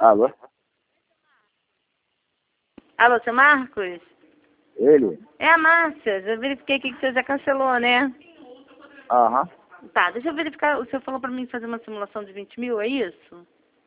Alô? Alô, seu Marcos? Ele? É a Márcia. Já verifiquei aqui que você já cancelou, né? Aham. Tá, deixa eu verificar. O senhor falou pra mim fazer uma simulação de 20 mil, é isso?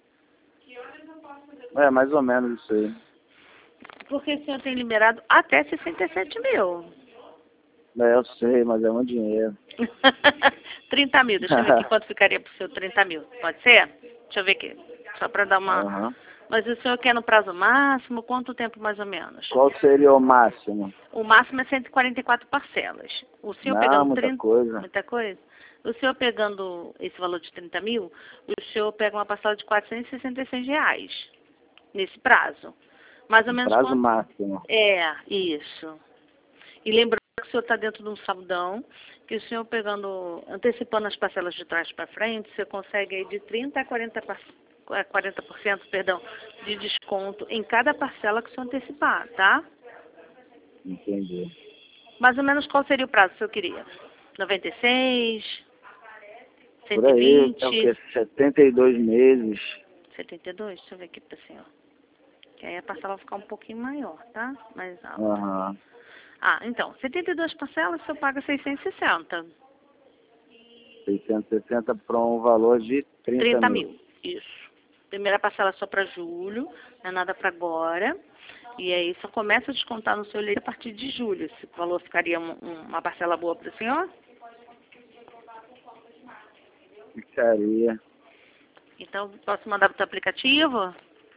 É, mais ou menos isso aí. Porque o senhor tem liberado até 67 mil. É, eu sei, mas é muito dinheiro. 30 mil. Deixa eu ver aqui quanto ficaria pro seu 30 mil. Pode ser? Deixa eu ver aqui. Só pra dar uma... Aham. Mas o senhor quer no prazo máximo? Quanto tempo mais ou menos? Qual seria o máximo? O máximo é 144 parcelas. O senhor Não, pegando muita 30... coisa. Muita coisa? O senhor pegando esse valor de 30 mil, o senhor pega uma parcela de R$ 466 nesse prazo. Mais ou menos Prazo quanto? máximo. É, isso. E lembrando que o senhor está dentro de um sabão, que o senhor pegando, antecipando as parcelas de trás para frente, você consegue aí de 30% a 40%, perdão, de desconto em cada parcela que o senhor antecipar, tá? Entendi. Mais ou menos qual seria o prazo que o senhor queria? 96? Por aí, é o 120? quê? 72 meses. 72? Deixa eu ver aqui para o senhor. Que aí a parcela vai ficar um pouquinho maior, tá? Mais alta. Aham. Ah, então, 72 parcelas, o senhor paga 660. 660 para um valor de 30 mil. Mil, isso. Primeira parcela só para julho, não é nada para agora. E aí só começa a descontar no seu leite a partir de julho. Esse valor ficaria uma parcela boa para o senhor? Ficaria. Então, posso mandar para o seu aplicativo?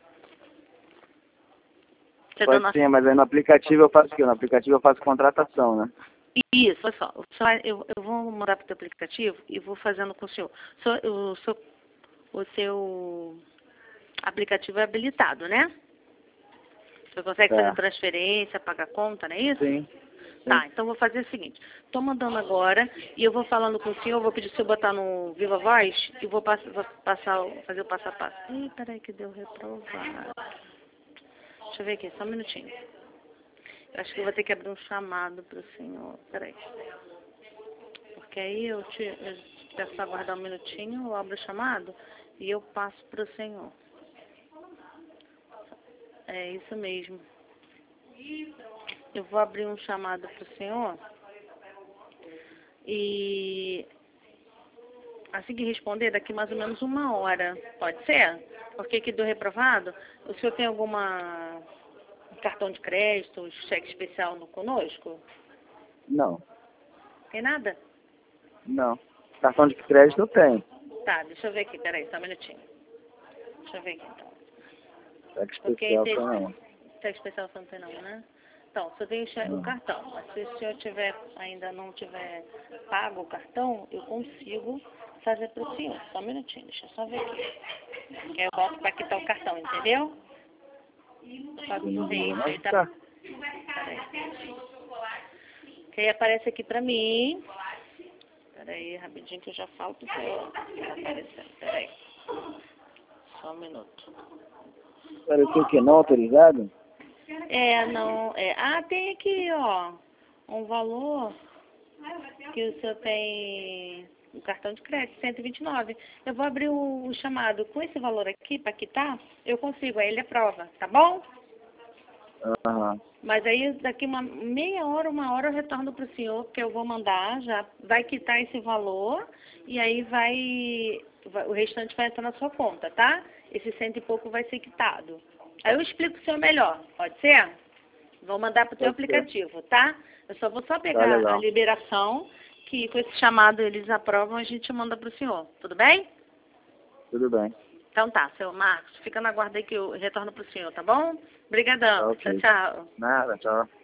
Você Pode dando sim, mas aí no aplicativo eu faço o quê? No aplicativo eu faço contratação, né? Isso, olha só. Eu vou mandar para o seu aplicativo e vou fazendo com o senhor. O seu aplicativo é habilitado, né? Você consegue fazer Tá. transferência, pagar conta, não é isso? Sim. Tá, então vou fazer o seguinte. Estou mandando agora e eu vou falando com o senhor, vou pedir para o senhor botar no Viva Voz e vou fazer o passo a passo. Ih, peraí que deu reprovado. Deixa eu ver aqui, só um minutinho. Eu acho que eu vou ter que abrir um chamado para o senhor. Peraí. Porque aí eu peço aguardar um minutinho, eu abro o chamado e eu passo para o senhor. É isso mesmo. Eu vou abrir um chamado para o senhor e assim que responder, daqui mais ou menos 1 hora. Pode ser? Porque aqui do reprovado, o senhor tem alguma cartão de crédito, cheque especial conosco? Não. Tem nada? Não. Cartão de crédito eu tenho. Tá, deixa eu ver aqui, peraí, só um minutinho. Deixa eu ver aqui então. Cheque Porque especial tem não. cheque especial você não tem não, né? Então, você tem o cartão, mas se o senhor ainda não tiver pago o cartão, eu consigo fazer para o senhor. Só um minutinho, deixa eu só ver aqui. Que aí eu boto para quitar o cartão, entendeu? Eu pago por mês, aí tá. Tá. Peraí. Que aí aparece aqui pra mim. Peraí, rapidinho que eu já falo pro senhor. Tá aparecendo, peraí. Só um minuto. Pareceu que não autorizado? Não, tem aqui, ó, um valor que o senhor tem no cartão de crédito, 129. Eu vou abrir o chamado com esse valor aqui para quitar, eu consigo, aí ele aprova, tá bom? Aham. Mas aí daqui uma meia hora, 1 hora eu retorno para o senhor, porque eu vou mandar, já vai quitar esse valor e aí o restante vai entrar na sua conta, tá? Esse 100 e pouco vai ser quitado. Aí eu explico o senhor melhor, pode ser? Vou mandar para o seu Pode ser. aplicativo, tá? Eu só vou Tá pegar a legal. liberação, que com esse chamado eles aprovam, a gente manda para o senhor, tudo bem? Tudo bem. Então tá, seu Marcos, fica na guarda aí que eu retorno para o senhor, tá bom? Obrigadão, Tá tchau, ok. tchau. Nada, tchau.